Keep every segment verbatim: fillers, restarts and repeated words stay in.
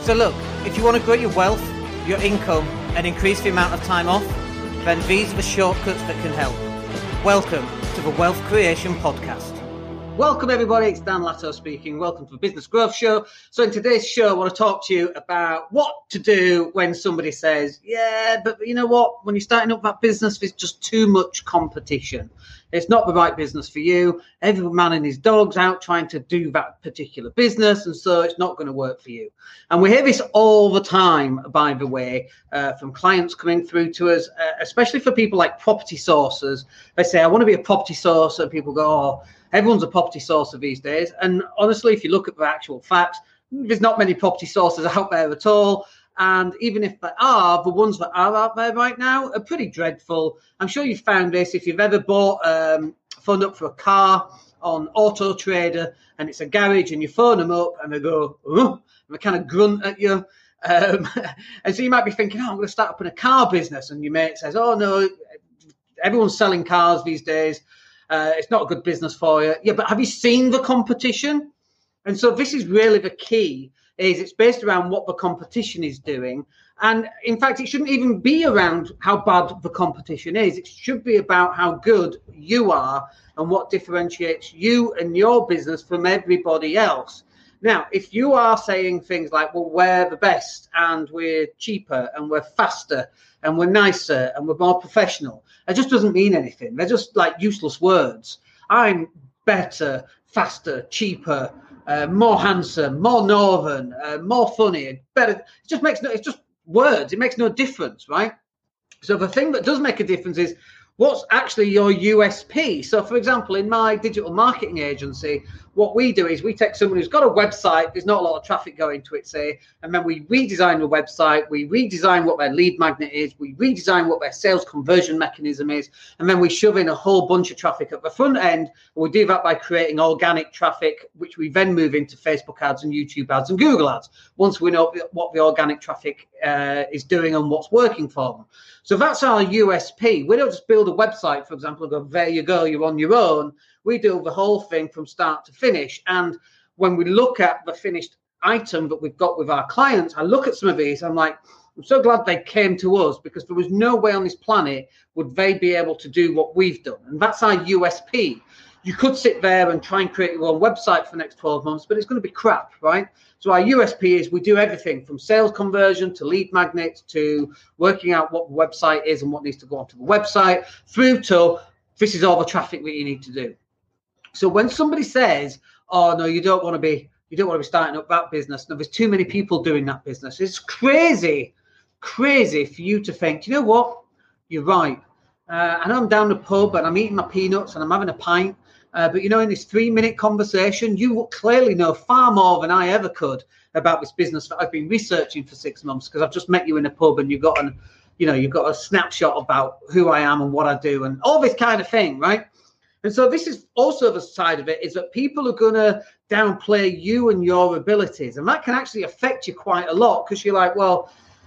So look, if you want to grow your wealth, your income, and increase the amount of time off, then these are the shortcuts that can help. Welcome to the Wealth Creation Podcast. Welcome everybody, it's Dan Latto speaking. Welcome to the Business Growth Show. So in today's show, I want to talk to you about what to do when somebody says, yeah, but you know what, when you're starting up that business, there's just too much competition. It's not the right business for you. Every man and his dog's out trying to do that particular business, and so it's not going to work for you. And we hear this all the time, by the way, uh, from clients coming through to us, uh, especially for people like property sourcers. They say, I want to be a property sourcer, and people go, oh, everyone's a property sourcer these days. And honestly, if you look at the actual facts, there's not many property sourcers out there at all. And even if there are, the ones that are out there right now are pretty dreadful. I'm sure you've found this if you've ever bought, um, phoned up for a car on Auto Trader and it's a garage and you phone them up and they go, oh, and they kind of grunt at you. Um, and so you might be thinking, oh, I'm going to start up in a car business. And your mate says, oh, no, everyone's selling cars these days. Uh, it's not a good business for you. Yeah, but have you seen the competition? And so this is really the key, is it's based around what the competition is doing. And in fact, it shouldn't even be around how bad the competition is. It should be about how good you are and what differentiates you and your business from everybody else. Now, if you are saying things like, well, we're the best and we're cheaper and we're faster and we're nicer and we're more professional, it just doesn't mean anything. They're just like useless words. I'm better, faster, cheaper, uh, more handsome, more northern, uh, more funny, better. It just makes no, it's just words. It makes no difference, right? So the thing that does make a difference is what's actually your U S P. So, for example, in my digital marketing agency, what we do is we take someone who's got a website, there's not a lot of traffic going to it, say, and then we redesign the website, we redesign what their lead magnet is, we redesign what their sales conversion mechanism is, and then we shove in a whole bunch of traffic at the front end. And we do that by creating organic traffic, which we then move into Facebook ads and YouTube ads and Google ads, once we know what the organic traffic uh, is doing and what's working for them. So that's our U S P. We don't just build a website, for example, and go, there you go, you're on your own. We do the whole thing from start to finish. And when we look at the finished item that we've got with our clients, I look at some of these, I'm like, I'm so glad they came to us, because there was no way on this planet would they be able to do what we've done. And that's our U S P. You could sit there and try and create your own website for the next twelve months, but it's going to be crap, right? So our U S P is we do everything from sales conversion to lead magnets to working out what the website is and what needs to go onto the website, through to this is all the traffic that you need to do. So when somebody says, oh, no, you don't want to be, you don't want to be starting up that business, no, there's too many people doing that business, it's crazy, crazy for you to think, you know what, you're right. Uh, I know I'm down the pub and I'm eating my peanuts and I'm having a pint. Uh, but, you know, in this three-minute conversation, you clearly know far more than I ever could about this business that I've been researching for six months because I've just met you in a pub and you've got an, you know, you've got a snapshot about who I am and what I do and all this kind of thing, right? And so this is also the side of it, is that people are going to downplay you and your abilities. And that can actually affect you quite a lot, because you're like, well,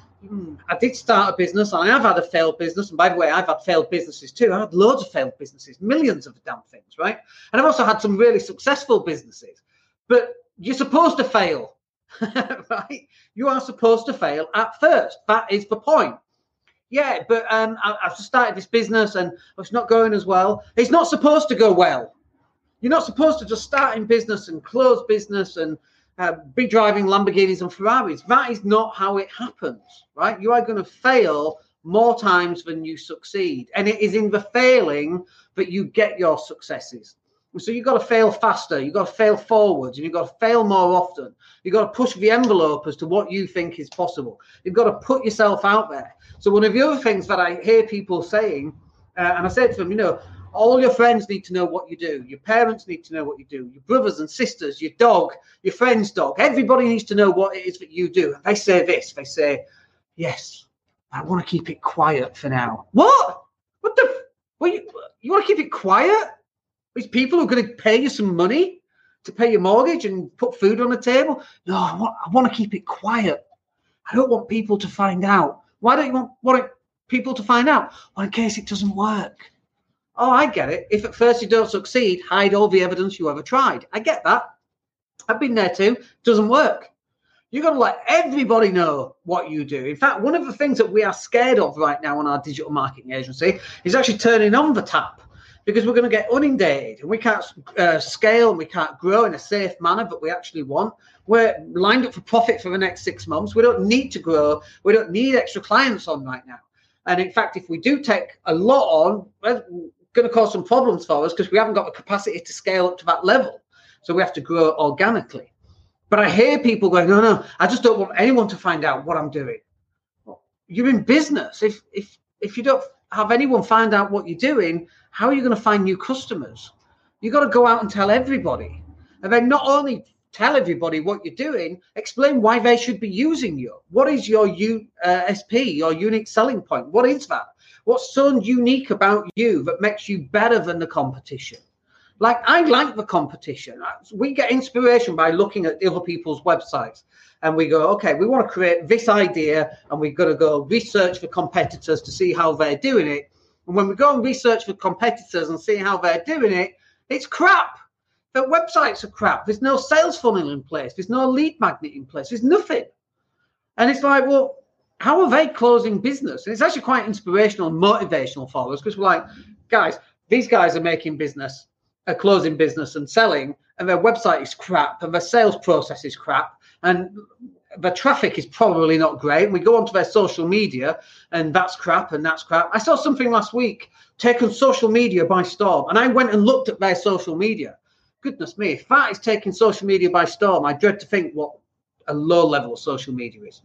I did start a business and I have had a failed business. And by the way, I've had failed businesses too. I've had loads of failed businesses, millions of damn things, right? And I've also had some really successful businesses. But you're supposed to fail, right? You are supposed to fail at first. That is the point. Yeah, but um, I, I've just started this business and it's not going as well. It's not supposed to go well. You're not supposed to just start in business and close business and Uh, be driving Lamborghinis and Ferraris. That is not how it happens, right? You are going to fail more times than you succeed. And it is in the failing that you get your successes. So you've got to fail faster. You've got to fail forwards. And you've got to fail more often. You've got to push the envelope as to what you think is possible. You've got to put yourself out there. So one of the other things that I hear people saying, uh, and I said to them, you know, all your friends need to know what you do. Your parents need to know what you do. Your brothers and sisters, your dog, your friend's dog. Everybody needs to know what it is that you do. And they say this. They say, yes, I want to keep it quiet for now. What? What the? What, you, you want to keep it quiet? These people are going to pay you some money to pay your mortgage and put food on the table? No, I want, I want to keep it quiet. I don't want people to find out. Why don't you want, want people to find out? Well, in case it doesn't work. Oh, I get it. If at first you don't succeed, hide all the evidence you ever tried. I get that. I've been there too. Doesn't work. You've got to let everybody know what you do. In fact, one of the things that we are scared of right now on our digital marketing agency is actually turning on the tap, because we're going to get inundated and we can't uh, scale and we can't grow in a safe manner that we actually want. We're lined up for profit for the next six months. We don't need to grow. We don't need extra clients on right now. And in fact, if we do take a lot on, we're going to cause some problems for us because we haven't got the capacity to scale up to that level. So we have to grow organically. But I hear people going, no, no, I just don't want anyone to find out what I'm doing. Well, you're in business. If if if you don't have anyone find out what you're doing, how are you going to find new customers? You've got to go out and tell everybody. And then not only tell everybody what you're doing, explain why they should be using you. What is your U S P, your unique selling point? What is that? What's so unique about you that makes you better than the competition? Like, I like the competition. We get inspiration by looking at other people's websites and we go, okay, we want to create this idea and we've got to go research for competitors to see how they're doing it. And when we go and research for competitors and see how they're doing it, it's crap. Their websites are crap. There's no sales funnel in place. There's no lead magnet in place. There's nothing. And it's like, well, how are they closing business? And it's actually quite inspirational and motivational for us because we're like, guys, these guys are making business, are closing business and selling, and their website is crap and their sales process is crap and the traffic is probably not great. And we go onto their social media and that's crap and that's crap. I saw something last week taken social media by storm, and I went and looked at their social media. Goodness me, if that is taking social media by storm, I dread to think what a low level of social media is.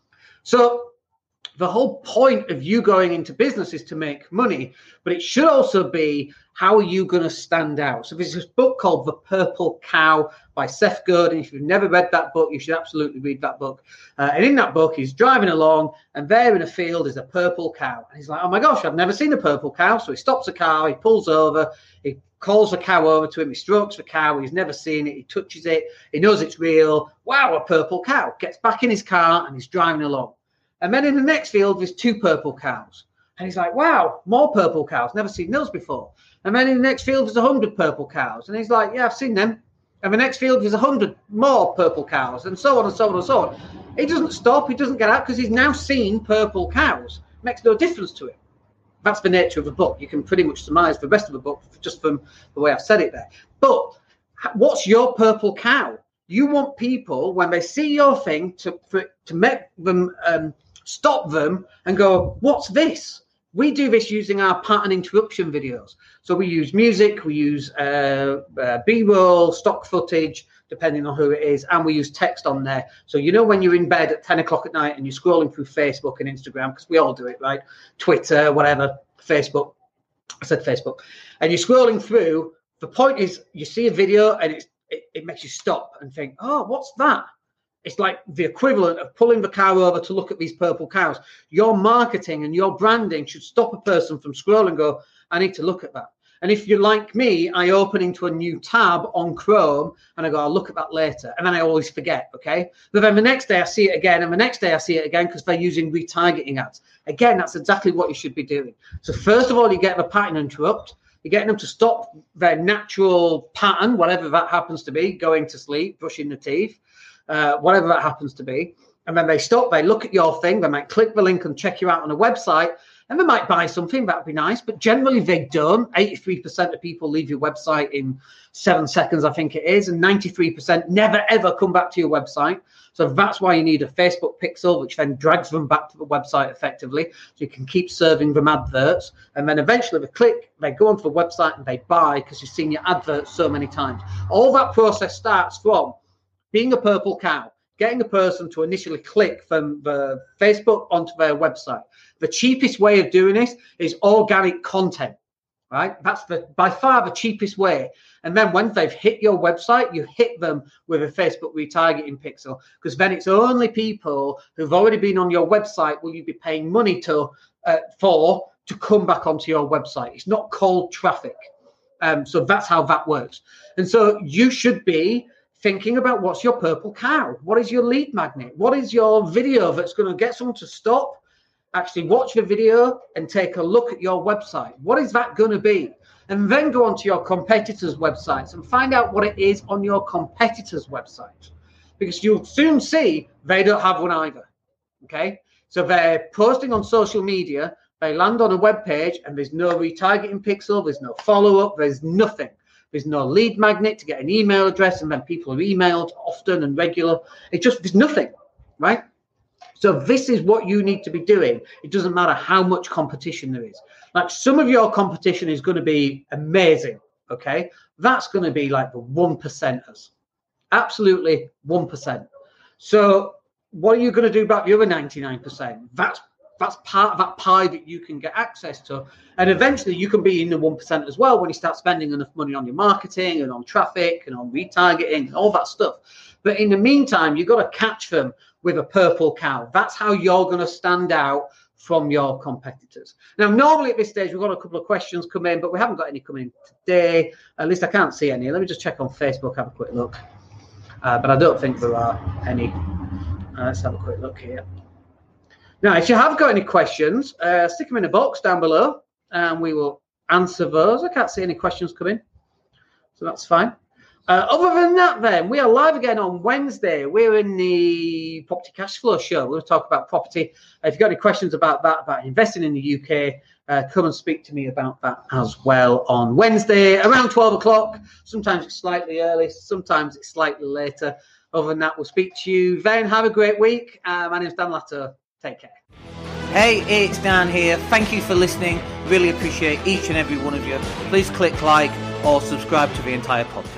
So the whole point of you going into business is to make money, but it should also be, how are you going to stand out? So there's this book called The Purple Cow by Seth Godin. If you've never read that book, you should absolutely read that book. Uh, and in that book, he's driving along, and there in a field is a purple cow. And he's like, oh my gosh, I've never seen a purple cow. So he stops the car, he pulls over, he calls the cow over to him, he strokes the cow, he's never seen it, he touches it, he knows it's real. Wow, a purple cow. Gets back in his car and he's driving along. And then in the next field, there's two purple cows. And he's like, wow, more purple cows. Never seen those before. And then in the next field, there's a hundred purple cows. And he's like, yeah, I've seen them. And the next field, there's a hundred more purple cows, and so on and so on and so on. He doesn't stop. He doesn't get out because he's now seen purple cows. It makes no difference to him. That's the nature of the book. You can pretty much surmise the rest of the book just from the way I've said it there. But what's your purple cow? You want people, when they see your thing, to, for, to make them... Um, stop them and go, what's this? We do this using our pattern interruption videos. So we use music, we use uh, uh, B-roll, stock footage, depending on who it is, and we use text on there. So you know when you're in bed at ten o'clock at night and you're scrolling through Facebook and Instagram, because we all do it, right? Twitter, whatever, Facebook. I said Facebook. And you're scrolling through. The point is, you see a video and it's, it, it makes you stop and think, oh, what's that? It's like the equivalent of pulling the car over to look at these purple cows. Your marketing and your branding should stop a person from scrolling and go, I need to look at that. And if you're like me, I open into a new tab on Chrome and I go, I'll look at that later. And then I always forget, okay? But then the next day I see it again, and the next day I see it again because they're using retargeting ads. Again, that's exactly what you should be doing. So first of all, you get the pattern interrupt. You're getting them to stop their natural pattern, whatever that happens to be, going to sleep, brushing the teeth. Uh, whatever that happens to be. And then they stop, they look at your thing, they might click the link and check you out on a website, and they might buy something. That'd be nice, but generally they don't. eighty-three percent of people leave your website in seven seconds, I think it is, and ninety-three percent never ever come back to your website. So that's why you need a Facebook pixel, which then drags them back to the website effectively, so you can keep serving them adverts. And then eventually they click, they go onto the website and they buy because you've seen your adverts so many times. All that process starts from being a purple cow, getting a person to initially click from the Facebook onto their website. The cheapest way of doing this is organic content, right? That's the by far the cheapest way. And then when they've hit your website, you hit them with a Facebook retargeting pixel, because then it's only people who've already been on your website will you be paying money to uh, for to come back onto your website. It's not cold traffic. Um, so that's how that works. And so you should be thinking about what's your purple cow? What is your lead magnet? What is your video that's going to get someone to stop, actually watch the video and take a look at your website? What is that going to be? And then go onto your competitors' websites and find out what it is on your competitors' websites. because you'll soon see they don't have one either. Okay, so they're posting on social media, they land on a web page, and there's no retargeting pixel, there's no follow-up, there's nothing. There's no lead magnet to get an email address, and then people are emailed often and regular. It just, there's nothing, right? So this is what you need to be doing. It doesn't matter how much competition there is. Like, some of your competition is going to be amazing, okay? That's going to be like the one percenters. Absolutely one percent. So what are you going to do about the other ninety-nine percent? That's That's part of that pie that you can get access to. And eventually you can be in the one percent as well when you start spending enough money on your marketing and on traffic and on retargeting and all that stuff. But in the meantime, you've got to catch them with a purple cow. That's how you're going to stand out from your competitors. Now, normally at this stage, we've got a couple of questions come in, but we haven't got any coming in today. At least I can't see any. Let me just check on Facebook, have a quick look. Uh, but I don't think there are any. Uh, let's have a quick look here. Now, if you have got any questions, uh, stick them in a box down below, and we will answer those. I can't see any questions coming, so that's fine. Uh, other than that, then, we are live again on Wednesday. We're in the Property Cash Flow Show. We're going to talk about property. Uh, if you've got any questions about that, about investing in the U K, uh, come and speak to me about that as well on Wednesday around twelve o'clock. Sometimes it's slightly early, sometimes it's slightly later. Other than that, we'll speak to you then. Have a great week. Uh, my name's Dan Latto. Take care. Hey, it's Dan here. Thank you for listening. Really appreciate each and every one of you. Please click like or subscribe to the entire podcast.